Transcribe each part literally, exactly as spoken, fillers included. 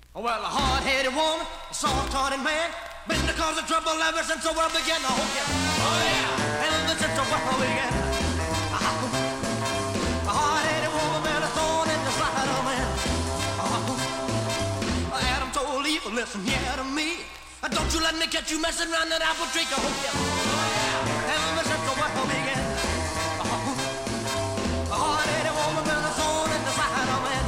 Well, a hard-headed woman, a soft-hearted man, been the cause of trouble ever since the world began. Oh yeah, oh yeah, ever since the world began. Uh-huh. A hard-headed woman, been a thorn in the side of man. Uh-huh. Adam told Eve, listen here to me. Don't you let me catch you messing around that apple tree. Oh yeah, oh yeah, ever since the world began. Uh-huh. A hard-headed woman, been a thorn in the side of man.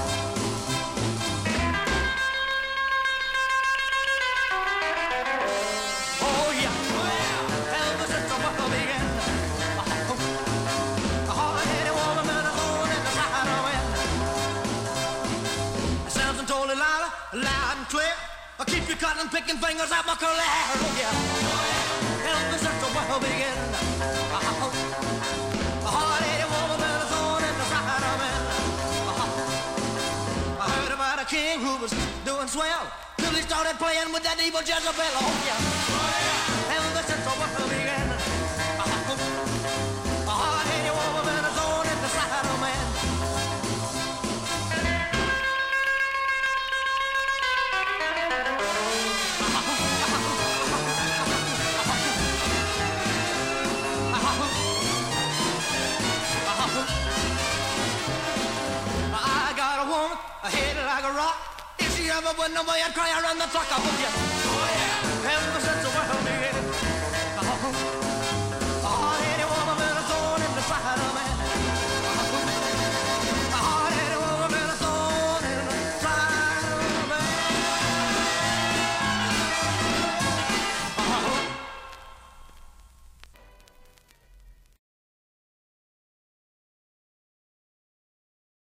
Loud and clear, I keep you cutting, picking fingers out my curly hair. Oh yeah, oh yeah, ever since the world began. Uh-huh. A hard-headed woman with a thorn in the side of man. Uh-huh. I heard about a king who was doing swell till he started playing with that evil Jezebel. Oh yeah, oh yeah, ever since the world began. Uh-huh. A hard-headed woman with a thorn in the side of man. I hit it like a rock. If she ever went away, I'd cry around the clock. I hope you. Oh yeah. Ever since